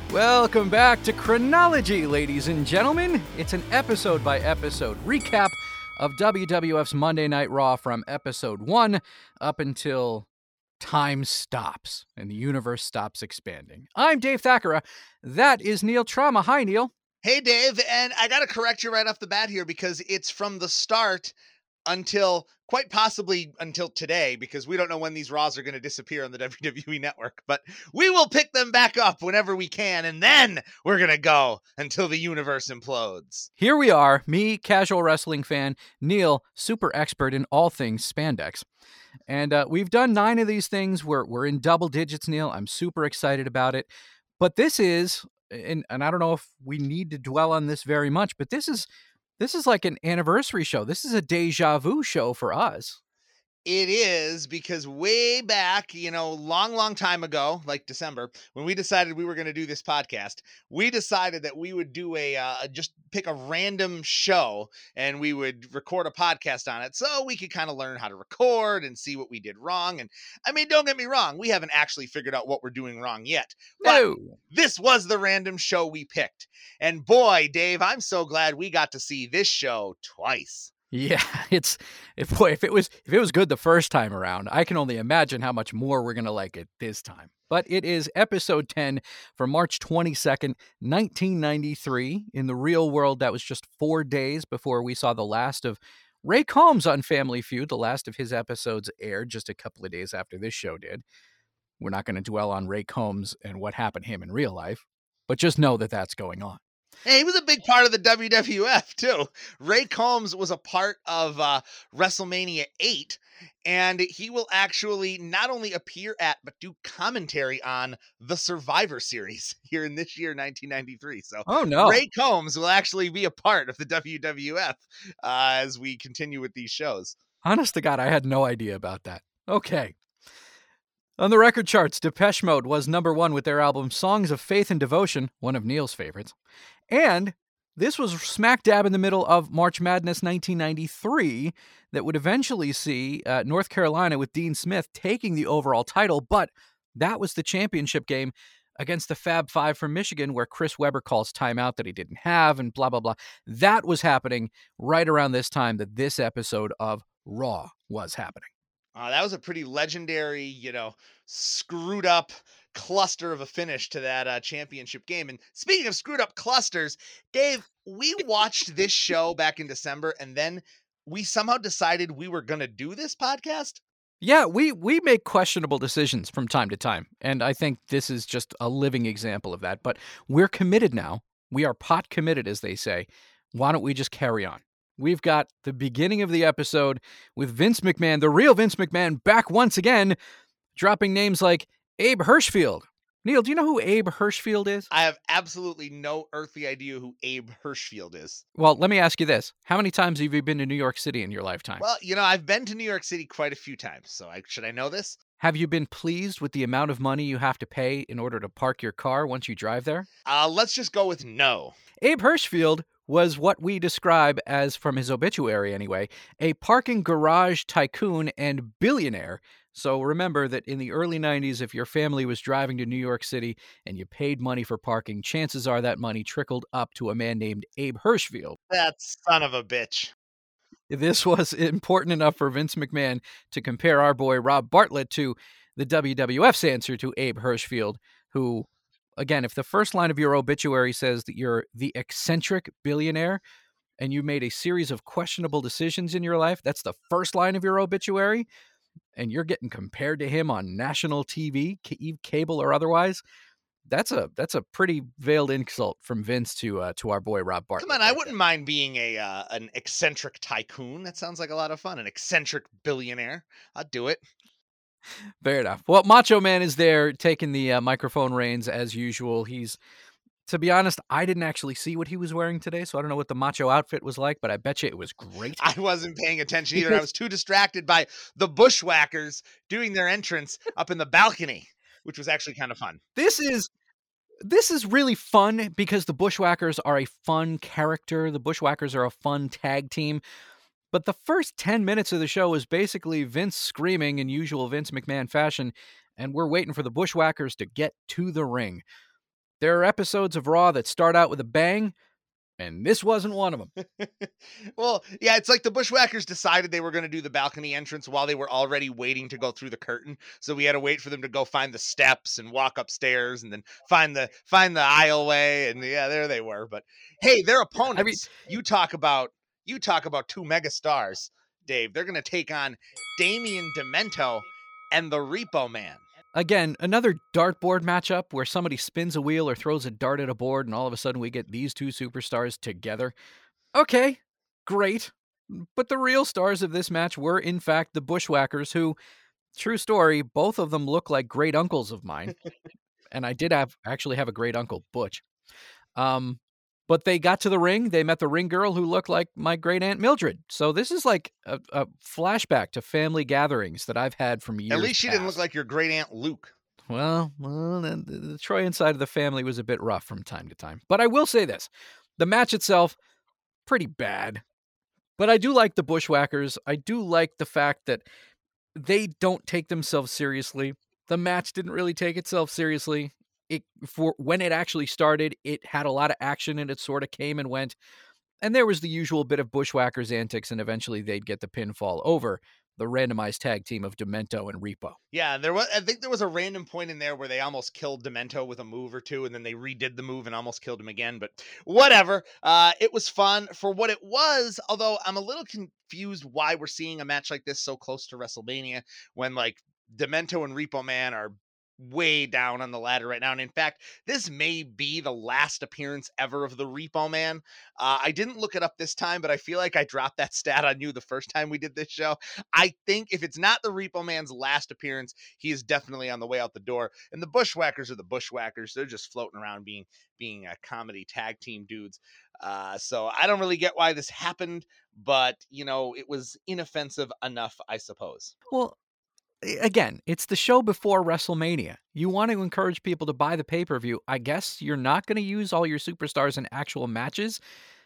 Welcome back to Chronology, ladies and gentlemen. It's an episode-by-episode recap of WWF's Monday Night Raw from episode 1 up until time stops and the universe stops expanding. I'm Dave Thakura. That is Neil Trauma. Hi, Neil. Hey, Dave, and I got to correct you right off the bat here because it's from the start until quite possibly until today, because we don't know when these Raws are going to disappear on the WWE Network, but we will pick them back up whenever we can, and then we're going to go until the universe implodes. Here we are, me, casual wrestling fan, Neil, super expert in all things spandex. And we've done 9 of these things. We're in double digits, Neil. I'm super excited about it. But this is, and I don't know if we need to dwell on this very much, but this is like an anniversary show. This is a deja vu show for us. It is, because way back, long time ago, like December, when we decided we were going to do this podcast, we decided that we would do just pick a random show and we would record a podcast on it so we could kind of learn how to record and see what we did wrong. And I mean, don't get me wrong, we haven't actually figured out what we're doing wrong yet. But this was the random show we picked. And boy, Dave, I'm so glad we got to see this show twice. Yeah, if it was good the first time around, I can only imagine how much more we're going to like it this time. But it is episode 10 for March 22nd, 1993. In the real world, that was just 4 days before we saw the last of Ray Combs on Family Feud. The last of his episodes aired just a couple of days after this show did. We're not going to dwell on Ray Combs and what happened to him in real life, but just know that that's going on. Hey, he was a big part of the WWF, too. Ray Combs was a part of WrestleMania 8, and he will actually not only appear at, but do commentary on the Survivor Series here in this year, 1993. So oh, no. Ray Combs will actually be a part of the WWF as we continue with these shows. Honest to God, I had no idea about that. Okay. On the record charts, Depeche Mode was number 1 with their album Songs of Faith and Devotion, one of Neil's favorites. And this was smack dab in the middle of March Madness 1993 that would eventually see North Carolina with Dean Smith taking the overall title, but that was the championship game against the Fab Five from Michigan where Chris Webber calls timeout that he didn't have and blah, blah, blah. That was happening right around this time that this episode of Raw was happening. That was a pretty legendary, screwed up cluster of a finish to that championship game. And speaking of screwed up clusters, Dave, we watched this show back in December, and then we somehow decided we were going to do this podcast. Yeah, we make questionable decisions from time to time, and I think this is just a living example of that. But we're committed now. We are pot committed, as they say. Why don't we just carry on? We've got the beginning of the episode with Vince McMahon, the real Vince McMahon, back once again, dropping names like Abe Hirschfield. Neil, do you know who Abe Hirschfield is? I have absolutely no earthly idea who Abe Hirschfield is. Well, let me ask you this. How many times have you been to New York City in your lifetime? Well, I've been to New York City quite a few times, so should I know this? Have you been pleased with the amount of money you have to pay in order to park your car once you drive there? Let's just go with no. Abe Hirschfield was what we describe as, from his obituary anyway, a parking garage tycoon and billionaire. So remember that in the early 90s, if your family was driving to New York City and you paid money for parking, chances are that money trickled up to a man named Abe Hirschfield. That son of a bitch. This was important enough for Vince McMahon to compare our boy Rob Bartlett to the WWF's answer to Abe Hirschfield, who, again, if the first line of your obituary says that you're the eccentric billionaire and you made a series of questionable decisions in your life, that's the first line of your obituary, and you're getting compared to him on national TV, cable or otherwise, that's a pretty veiled insult from Vince to our boy Rob Bartlett. Come on, I wouldn't mind being an eccentric tycoon. That sounds like a lot of fun. An eccentric billionaire. I'd do it. Fair enough. Well, Macho Man is there taking the microphone reins as usual. He's, to be honest, I didn't actually see what he was wearing today, so I don't know what the macho outfit was like, but I bet you it was great. I wasn't paying attention either. I was too distracted by the Bushwhackers doing their entrance up in the balcony, which was actually kind of fun. This is really fun because the Bushwhackers are a fun character. The Bushwhackers are a fun tag team. But the first 10 minutes of the show is basically Vince screaming in usual Vince McMahon fashion, and we're waiting for the Bushwhackers to get to the ring. There are episodes of Raw that start out with a bang, and this wasn't one of them. Well, yeah, it's like the Bushwhackers decided they were going to do the balcony entrance while they were already waiting to go through the curtain. So we had to wait for them to go find the steps and walk upstairs and then find the aisleway. And yeah, there they were. But hey, their opponents, I mean, you talk about two mega stars, Dave. They're going to take on Damien Demento and the Repo Man. again, another dartboard matchup where somebody spins a wheel or throws a dart at a board, and all of a sudden we get these two superstars together. Okay, great. But the real stars of this match were, in fact, the Bushwhackers, who, true story, both of them look like great uncles of mine. And I did actually have a great uncle, Butch. But they got to the ring. They met the ring girl who looked like my great aunt Mildred. So this is like a flashback to family gatherings that I've had from years At least she past. didn't look like your great aunt Luke. Well, the Troyan side of the family was a bit rough from time to time. But I will say this. The match itself, pretty bad. But I do like the Bushwhackers. I do like the fact that they don't take themselves seriously. The match didn't really take itself seriously. For when it actually started, it had a lot of action and it sort of came and went. And there was the usual bit of Bushwhackers antics, and eventually they'd get the pinfall over the randomized tag team of Demento and Repo. Yeah, I think there was a random point in there where they almost killed Demento with a move or two, and then they redid the move and almost killed him again. But whatever. It was fun for what it was, although I'm a little confused why we're seeing a match like this so close to WrestleMania when like Demento and Repo Man are way down on the ladder right now. And in fact, this may be the last appearance ever of the Repo Man. I didn't look it up this time, but I feel like I dropped that stat on you the first time we did this show. I think if it's not the Repo Man's last appearance, he is definitely on the way out the door. And the Bushwhackers are the Bushwhackers. They're just floating around being a comedy tag team dudes. So I don't really get why this happened, but it was inoffensive enough, I suppose. Well, again, it's the show before WrestleMania. You want to encourage people to buy the pay-per-view. I guess you're not going to use all your superstars in actual matches,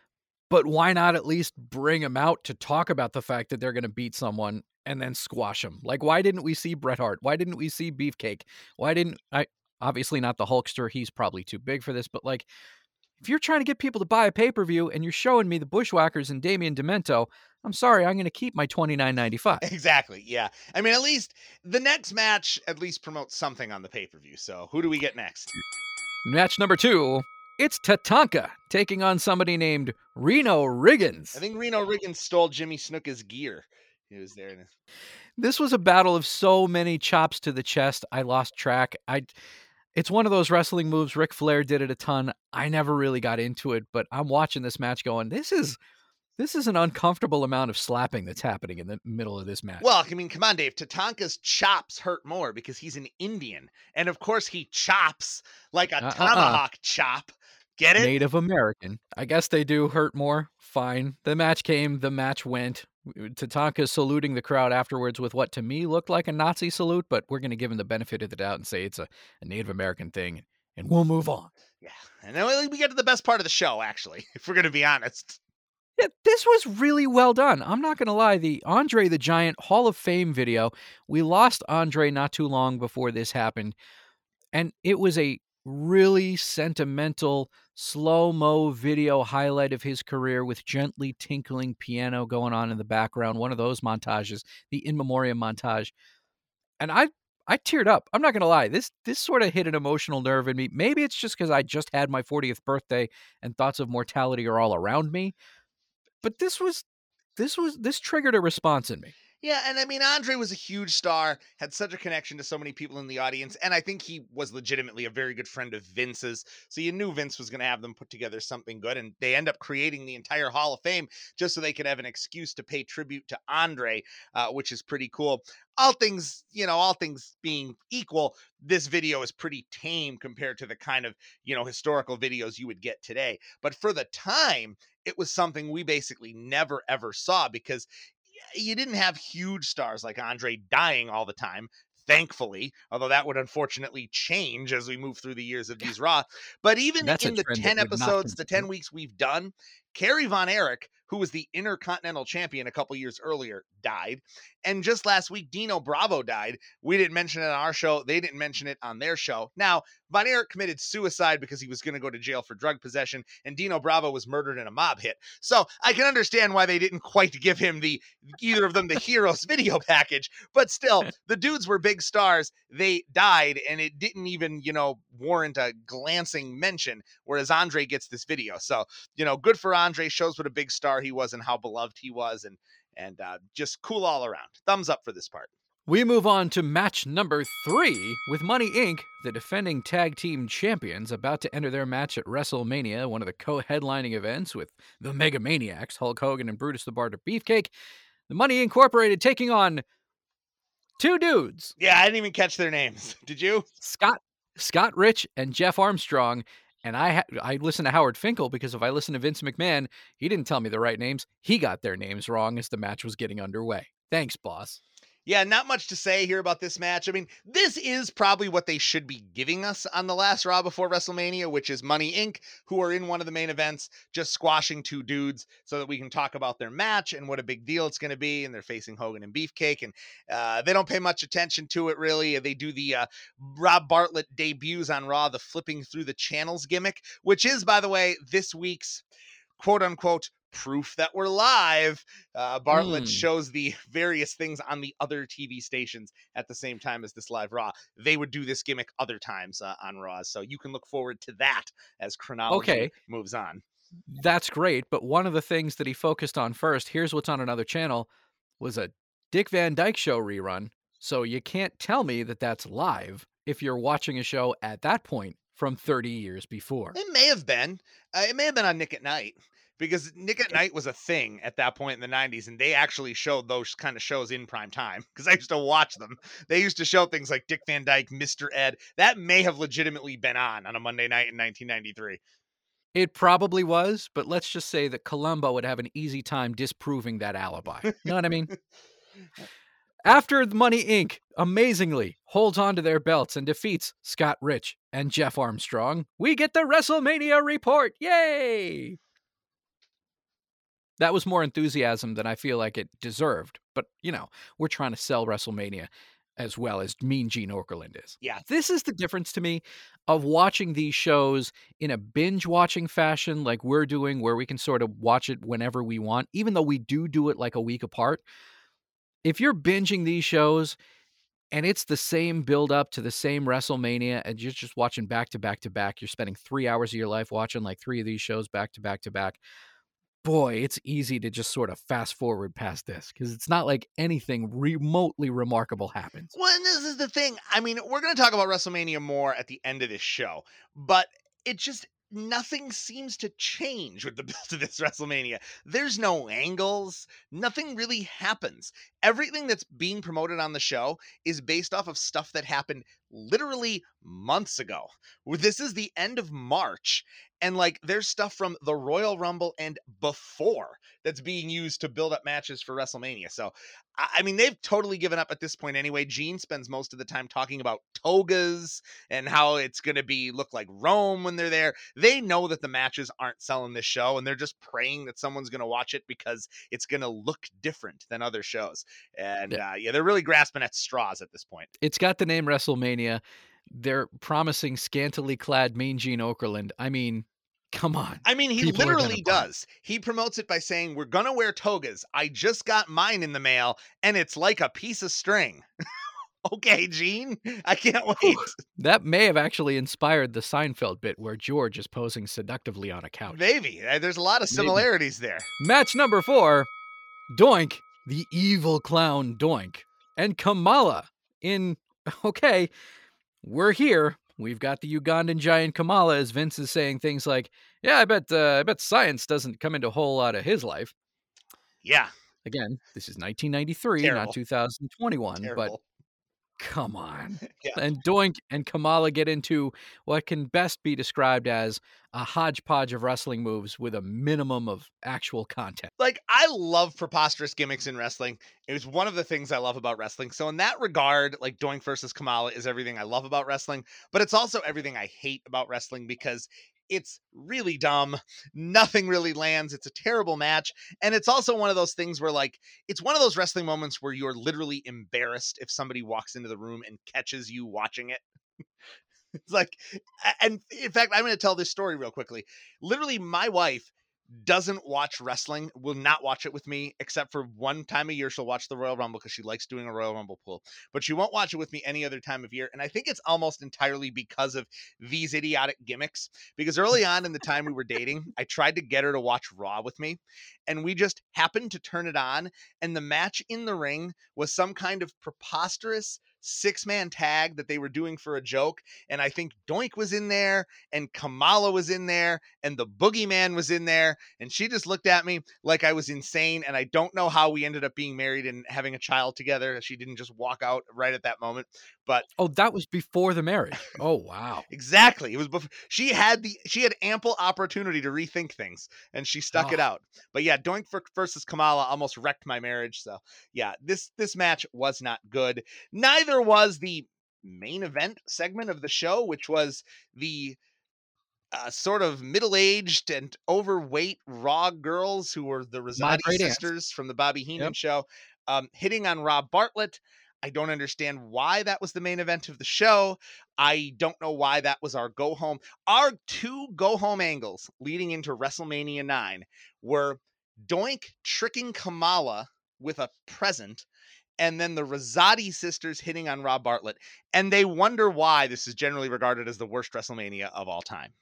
but why not at least bring them out to talk about the fact that they're going to beat someone and then squash them? Like, why didn't we see Bret Hart? Why didn't we see Beefcake? Why didn't I? Obviously not the Hulkster. He's probably too big for this, but like, if you're trying to get people to buy a pay-per-view and you're showing me the Bushwhackers and Damien Demento, I'm sorry, I'm going to keep my $29.95. Exactly. Yeah. I mean, at least the next match at least promotes something on the pay-per-view. So who do we get next? Match number 2, it's Tatanka taking on somebody named Reno Riggins. I think Reno Riggins stole Jimmy Snuka's gear. He was there. This was a battle of so many chops to the chest, I lost track. It's one of those wrestling moves. Ric Flair did it a ton. I never really got into it, but I'm watching this match going, this is an uncomfortable amount of slapping that's happening in the middle of this match. Well, I mean, come on, Dave. Tatanka's chops hurt more because he's an Indian. And of course, he chops like a tomahawk chop. Get it? Native American. I guess they do hurt more. Fine. The match came. The match went. Tatanka saluting the crowd afterwards with what to me looked like a Nazi salute, but we're going to give him the benefit of the doubt and say it's a Native American thing, and we'll move on. Yeah. And then we get to the best part of the show, actually, if we're going to be honest. Yeah, this was really well done. I'm not going to lie. The Andre the Giant Hall of Fame video, we lost Andre not too long before this happened, and it was a really sentimental, slow-mo video highlight of his career with gently tinkling piano going on in the background, one of those montages, the In Memoriam montage. And I teared up. I'm not going to lie. This sort of hit an emotional nerve in me. Maybe it's just because I just had my 40th birthday and thoughts of mortality are all around me. But this triggered a response in me. Yeah, and I mean, Andre was a huge star, had such a connection to so many people in the audience, and I think he was legitimately a very good friend of Vince's, so you knew Vince was going to have them put together something good, and they end up creating the entire Hall of Fame just so they could have an excuse to pay tribute to Andre, which is pretty cool. All things being equal, this video is pretty tame compared to the kind of, historical videos you would get today. But for the time, it was something we basically never, ever saw because you didn't have huge stars like Andre dying all the time, thankfully, although that would unfortunately change as we move through the years of these Raw. But even in the 10 episodes, the 10 weeks we've done, Kerry Von Erich, who was the Intercontinental Champion a couple years earlier, died. And just last week, Dino Bravo died. We didn't mention it on our show. They didn't mention it on their show. Now, Von Erich committed suicide because he was going to go to jail for drug possession, and Dino Bravo was murdered in a mob hit. So I can understand why they didn't quite give him either of them the Heroes video package, but still, the dudes were big stars. They died, and it didn't even, warrant a glancing mention, whereas Andre gets this video. So, good for Andre, shows what a big star he was and how beloved he was, and just cool all around. Thumbs up for this part. We move on to match number 3 with Money Inc., the defending tag team champions, about to enter their match at WrestleMania, one of the co-headlining events with the Mega Maniacs, Hulk Hogan and Brutus the Barber Beefcake. The Money Incorporated taking on 2 dudes. Yeah, I didn't even catch their names. Did you? Scott Rich and Jeff Armstrong. And I listen to Howard Finkel because if I listen to Vince McMahon, he didn't tell me the right names. He got their names wrong as the match was getting underway. Thanks, boss. Yeah, not much to say here about this match. I mean, this is probably what they should be giving us on the last Raw before WrestleMania, which is Money Inc., who are in one of the main events, just squashing 2 dudes so that we can talk about their match and what a big deal it's going to be. And they're facing Hogan and Beefcake, and they don't pay much attention to it, really. They do the Rob Bartlett debuts on Raw, the flipping through the channels gimmick, which is, by the way, this week's quote-unquote proof that we're live. Bartlett shows the various things on the other TV stations at the same time as this live Raw. They would do this gimmick other times on Raw, so you can look forward to that as chronology moves on. That's great, but one of the things that he focused on first, here's what's on another channel, was a Dick Van Dyke Show rerun, so you can't tell me that that's live if you're watching a show at that point from 30 years before. It may have been. It may have been on Nick at Night. Because Nick at Night was a thing at that point in the 90s, and they actually showed those kind of shows in prime time, because I used to watch them. They used to show things like Dick Van Dyke, Mr. Ed. That may have legitimately been on a Monday night in 1993. It probably was, but let's just say that Columbo would have an easy time disproving that alibi. You know what I mean? After Money Inc., amazingly, holds on to their belts and defeats Scott Rich and Jeff Armstrong, we get the WrestleMania report. Yay! That was more enthusiasm than I feel like it deserved. But, we're trying to sell WrestleMania as well as Mean Gene Okerlund is. Yeah. This is the difference to me of watching these shows in a binge-watching fashion like we're doing, where we can sort of watch it whenever we want, even though we do it like a week apart. If you're binging these shows and it's the same build-up to the same WrestleMania and you're just watching back-to-back to back, you're spending 3 hours of your life watching like 3 of these shows back-to-back to back, boy, it's easy to just sort of fast forward past this because it's not like anything remotely remarkable happens. Well, and this is the thing. I mean, we're going to talk about WrestleMania more at the end of this show, but nothing seems to change with the build of this WrestleMania. There's no angles. Nothing really happens. Everything that's being promoted on the show is based off of stuff that happened literally months ago. This is the end of March, and there's stuff from the Royal Rumble and before that's being used to build up matches for WrestleMania. So, I mean, they've totally given up at this point anyway. Gene spends most of the time talking about togas and how it's going to look like Rome when they're there. They know that the matches aren't selling this show, and they're just praying that someone's going to watch it because it's going to look different than other shows. And they're really grasping at straws at this point. It's got the name WrestleMania. They're promising scantily clad Mean Gene Okerlund. I mean, come on. I mean, he literally does. He promotes it by saying, we're going to wear togas. I just got mine in the mail, and it's like a piece of string. Okay, Gene, I can't wait. That may have actually inspired the Seinfeld bit where George is posing seductively on a couch. Maybe. There's a lot of similarities there. Match number 4, Doink, the evil clown Doink, and Kamala in, we're here. We've got the Ugandan giant Kamala, as Vince is saying things like, yeah, I bet science doesn't come into a whole lot of his life. Yeah. Again, this is 1993, Terrible. not 2021, Terrible. But come on. Yeah. And Doink and Kamala get into what can best be described as a hodgepodge of wrestling moves with a minimum of actual content. I love preposterous gimmicks in wrestling. It was one of the things I love about wrestling. So in that regard, Doink versus Kamala is everything I love about wrestling, but it's also everything I hate about wrestling because It's really dumb. Nothing really lands. It's a terrible match. And it's also one of those things where, like, it's one of those wrestling moments where you're literally embarrassed if somebody walks into the room and catches you watching it. It's like, and in fact, I'm going to tell this story real quickly. Literally, my wife doesn't watch wrestling, will not watch it with me, except for one time a year. She'll watch the Royal Rumble because she likes doing a Royal Rumble pool, but she won't watch it with me any other time of year. And I think it's almost entirely because of these idiotic gimmicks. Because early on in the time we were dating, I tried to get her to watch Raw with me, and we just happened to turn it on. And the match in the ring was some kind of preposterous 6-man tag that they were doing for a joke. And I think Doink was in there, and Kamala was in there, and the Boogeyman was in there. And she just looked at me like I was insane. And I don't know how we ended up being married and having a child together. She didn't just walk out right at that moment. But Oh, that was before the marriage. Oh, wow. exactly. It was before she had ample opportunity to rethink things, and she stuck it out. But yeah, Doink versus Kamala almost wrecked my marriage. So yeah, this match was not good. Neither was the main event segment of the show, which was the sort of middle-aged and overweight Raw girls who were the My Rosati great aunt. sisters from the Bobby Heenan Yep. show, hitting on Rob Bartlett. I don't understand why that was the main event of the show. I don't know why that was our go home. Our two go home angles leading into WrestleMania 9 were Doink tricking Kamala with a present, and then the Rosati sisters hitting on Rob Bartlett. And they wonder why this is generally regarded as the worst WrestleMania of all time.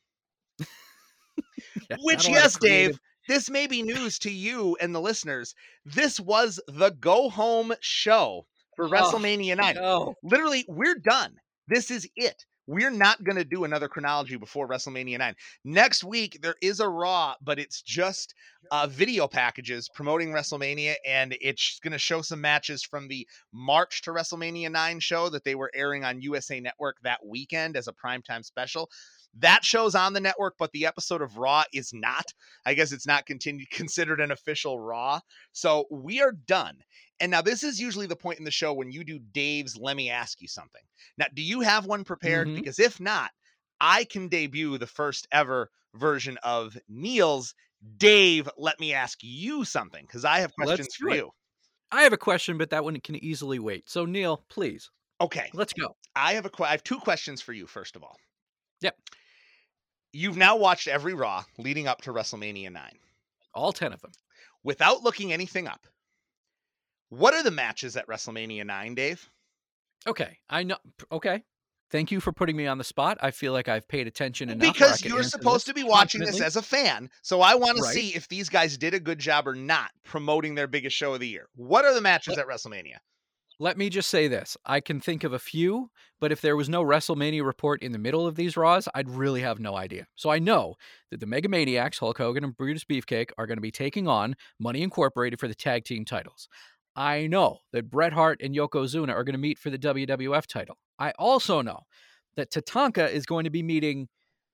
Yeah, Which, not a lot of yes, creative- Dave, this may be news to you and the listeners. This was the go home show for WrestleMania 9. No. Literally, we're done. This is it. We're not going to do another chronology before WrestleMania 9. Next week, there is a Raw, but it's just video packages promoting WrestleMania, and it's going to show some matches from the March to WrestleMania 9 show that they were airing on USA Network that weekend as a primetime special. That show's on the network, but the episode of Raw is not. I guess it's not considered an official Raw. So we are done. And now this is usually the point in the show when you do Dave's Let Me Ask You Something. Now, do you have one prepared? Mhm. Because if not, I can debut the first ever version of Neil's Dave Let Me Ask You Something, because I have Let's questions do for it. you. I have a question, but that one can easily wait. So, Neil, please, Okay. let's go. I have two questions for you, first of all. Yep. You've now watched every Raw leading up to WrestleMania 9. All 10 of them. Without looking anything up, what are the matches at WrestleMania 9, Dave? Okay. I know. Okay. Thank you for putting me on the spot. I feel like I've paid attention enough. Because you're supposed to be watching this as a fan, so I want to Right. see if these guys did a good job or not promoting their biggest show of the year. What are the matches at WrestleMania? Let me just say this. I can think of a few, but if there was no WrestleMania report in the middle of these Raws, I'd really have no idea. So I know that the Mega Maniacs, Hulk Hogan and Brutus Beefcake, are going to be taking on Money Incorporated for the tag team titles. I know that Bret Hart and Yokozuna are going to meet for the WWF title. I also know that Tatanka is going to be meeting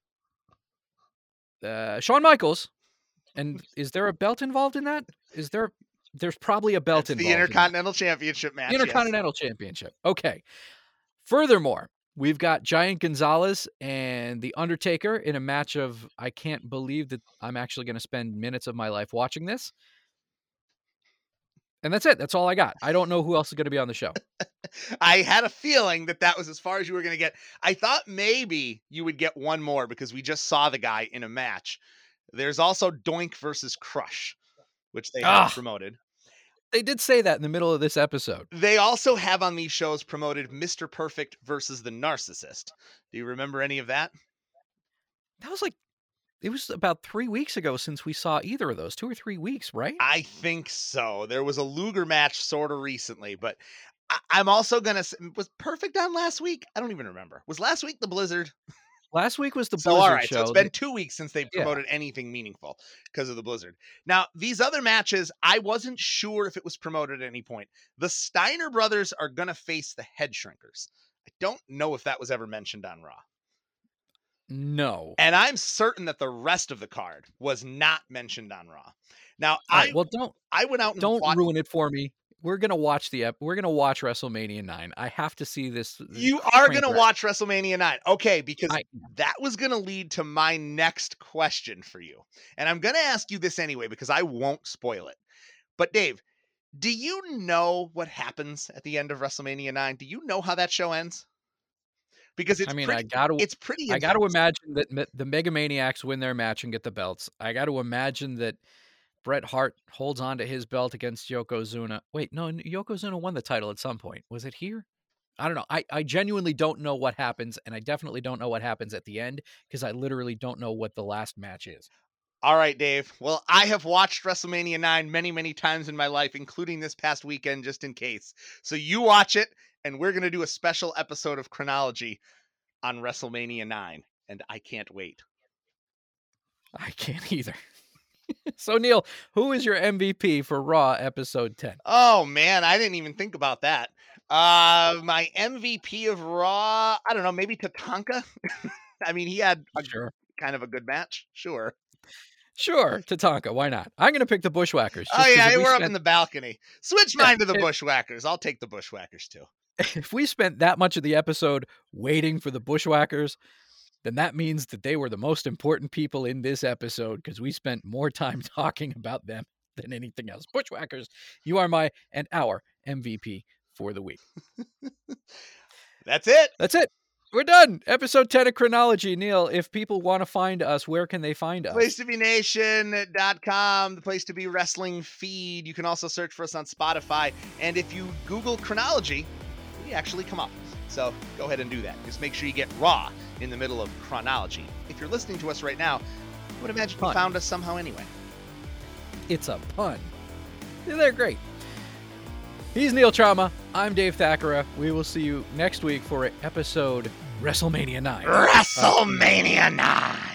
Shawn Michaels. And is there a belt involved in that? There's probably a belt It's involved. the Intercontinental Championship match. Intercontinental Championship. Okay. Furthermore, we've got Giant Gonzalez and The Undertaker in a match of, I can't believe that I'm actually going to spend minutes of my life watching this. And that's it. That's all I got. I don't know who else is going to be on the show. I had a feeling that was as far as you were going to get. I thought maybe you would get one more because we just saw the guy in a match. There's also Doink versus Crush, which they have promoted. They did say that in the middle of this episode. They also have on these shows promoted Mr. Perfect versus the Narcissist. Do you remember any of that? It was about 3 weeks ago since we saw either of those. 2 or 3 weeks, right? I think so. There was a Luger match sort of recently, but I'm also going to say, was Perfect on last week? I don't even remember. Was last week the Blizzard? Last week was the So, Blizzard all right, show. so it's been 2 weeks since they've promoted anything meaningful because of the Blizzard. Now, these other matches, I wasn't sure if it was promoted at any point. The Steiner brothers are going to face the Head Shrinkers. I don't know if that was ever mentioned on Raw. No. And I'm certain that the rest of the card was not mentioned on Raw. Now, I went out and don't ruin it for me we're gonna watch WrestleMania 9. I have to see this. You are train going to wreck. watch WrestleMania 9. Okay, because I- that was going to lead to my next question for you. And I'm going to ask you this anyway because I won't spoil it. But Dave, do you know what happens at the end of WrestleMania 9? Do you know how that show ends? Because it's I pretty, gotta it's pretty I got to intense. imagine that the Megamaniacs win their match and get the belts. I got to imagine that Bret Hart holds on to his belt against Yokozuna. Wait, no, Yokozuna won the title at some point. Was it here? I don't know. I genuinely don't know what happens, and I definitely don't know what happens at the end because I literally don't know what the last match is. All right, Dave. Well, I have watched WrestleMania 9 many, many times in my life, including this past weekend, just in case. So you watch it, and we're going to do a special episode of Chronology on WrestleMania 9. And I can't wait. I can't either. So, Neil, who is your MVP for Raw episode 10? Oh, man. I didn't even think about that. My MVP of Raw, I don't know, maybe Tatanka. I mean, he had Sure. kind of a good match. Sure. Sure, Tatanka. Why not? I'm going to pick the Bushwhackers. Oh, yeah. We're up in the balcony. Switch mine to the it- Bushwhackers. I'll take the Bushwhackers, too. If we spent that much of the episode waiting for the Bushwhackers, then that means that they were the most important people in this episode because we spent more time talking about them than anything else. Bushwhackers, you are my and our MVP for the week. That's it. That's it. We're done. Episode 10 of Chronology. Neil, if people want to find us, where can they find us? PlaceToBeNation.com, the Place to Be Wrestling feed. You can also search for us on Spotify. And if you Google Chronology, we actually come up. So go ahead and do that. Just make sure you get Raw in the middle of Chronology. If you're listening to us right now, I would imagine you found us somehow anyway. It's a pun. They're great. He's Neil Trauma. I'm Dave Thakura. We will see you next week for episode WrestleMania 9. WrestleMania 9!